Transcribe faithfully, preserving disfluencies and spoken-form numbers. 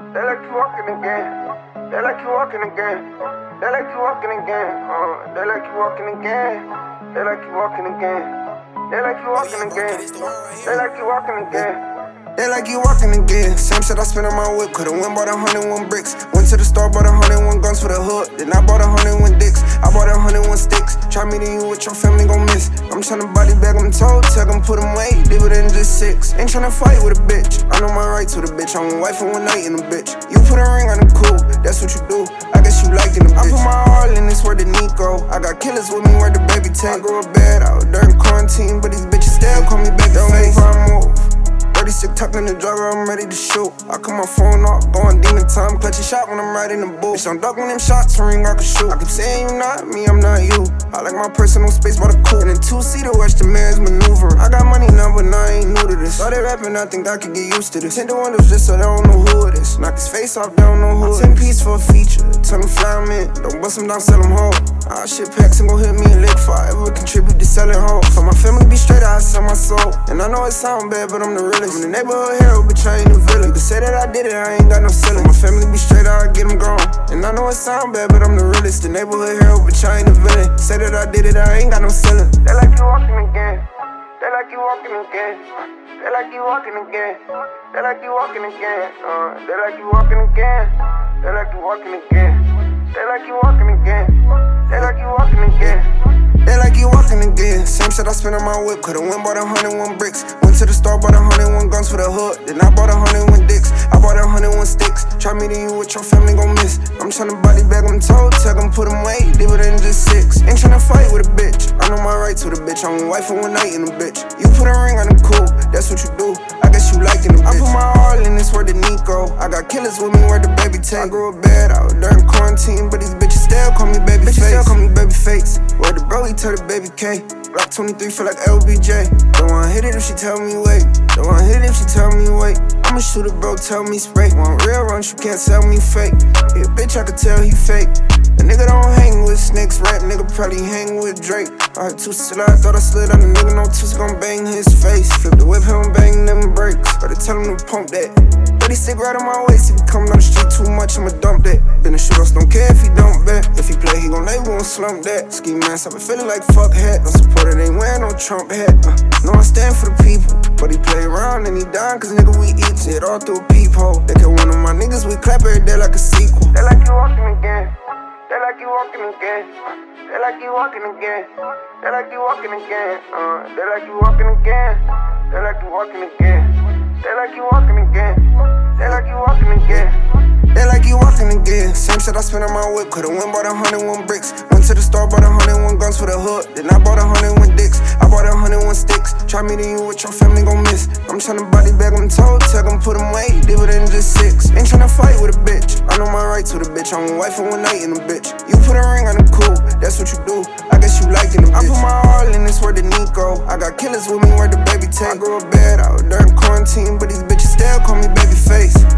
They like you walking again. They like you walking again. They like you walking again. Uh, they like you walking again. They like you walking again. They like you walking again. They like you walking again. They like you walking again. Same shit I spent on my whip. Coulda went bought a hundred and one bricks. Went to the store, bought a hundred and one guns for the hood. Then I bought a hundred and one dicks. I bought a hundred and one sticks. Try meeting you with your family, gon' miss. I'm tryna body bag them told. Tell them put them away. Leave it in just six. Ain't tryna fight with a bitch. I know my rights with a bitch. I'm a wife for one night in a bitch. You put a ring on the cool. That's what you do. I guess you liking a bitch. I put my all in this word to Nico. I got killers with me where the baby take. I go to bed out during quarantine, but these bitches still call me baby face. If I move. thirty-six tucking the drugger, I'm ready to shoot. I cut my phone off, going demon time, clutch a shot when I'm riding the booth. Bitch, I'm ducking them shots, ring I can shoot. I keep saying you not me, I'm not you. I like my personal space by the coupe. And then two-seater, watch the man's maneuver. I got money now, but now I ain't new to this. Started rapping, I think I could get used to this. Tint the windows just so they don't know who it is. Knock his face off, they don't know who it is. ten piece for a feature, tell him fly him in. Don't bust him down, sell him whole. Ah, shit packs and go hit me a lick for I ever contribute to selling hoes. So my family be straight, I sell my soul. And I know it sound bad, but I'm the realest. I'm the neighborhood hero, bitch, I ain't a villain. You can say that I did it, I ain't got no ceiling. My family be straight, I get them gone. And I know it sound bad, but I'm the realest. The neighborhood hero, bitch, I ain't a villain. Say that I did it, I ain't got no ceiling. They like you walking again. They like you walking again. They like you walking again. They like you walking again. Uh, they like you walking again. They like you walking again. They like you walking again. They like you walking again. They like you walking again. Same shit I spent on my whip. Coulda went bought a hundred and one bricks. Went to the store, bought a hundred and one guns for the hood. Then I bought a hundred and one dicks. I bought a hundred and one sticks. Try meeting you with your family, gon' miss. I'm tryna body bag them told. Tell them put them away. Leave it in just six. Ain't tryna fight with a bitch. I know my rights with a bitch. I'm a wife for one night in a bitch. You put a ring on the cool. That's what you do. I guess you liking a bitch. I put my all in this word to Nico. I got killers with me where the baby take. I grew up bad out during quarantine, but these bitches still call me baby face. Still call me baby face. Where the bro, he tell the baby K. Block twenty-three feel like L B J. Don't wanna hit it if she tell me wait. Don't wanna hit it if she tell me wait. I'ma shoot it, bro, tell me spray. Want real runs, you can't sell me fake. Yeah, bitch, I could tell he fake. A nigga don't hang with snakes, rap nigga probably hang with Drake. I had two slides, thought I slid on the nigga, no twist gon' bang his face. Flip the whip, him bang them brakes. Better tell him to pump that. But he stick right on my waist, if he coming on the street too much, I'ma dump that. Been a shooter, don't care if he don't bet. If he play, he gon' label and slump that. Ski mask, I been feeling like fuck hat. No supporter, ain't wearing no Trump hat. Uh, no, I stand for the people, but he play around and he dying, cause nigga we eat it all through a peephole. They can one of my niggas, we clap every day like a sequel. They like you walking again. They like you walking again. They like you walking again. They like you walking again. Uh, they like you walking again. They like you walking again. They like you walking again. They like you walking again. They like you walking again. Same shit I spent on my whip. Coulda went bought a hundred and one bricks. Went to the store, bought a hundred and one guns for the hood. Then I bought a hundred and one dicks. I bought a hundred and one sticks. Try meeting you with your family, gon' miss. I'm tryna body bag them told. Tell them put them away. Leave it in just six. Ain't tryna fight with a bitch. I know my rights with a bitch. I'm a wife for one night in a bitch. You put a ring on the cool. That's what you do. I guess you liking a bitch. I put my all in this word to Nico. I got killers with me where the baby take. I grew up bad out during quarantine, but these bitches still call me baby face.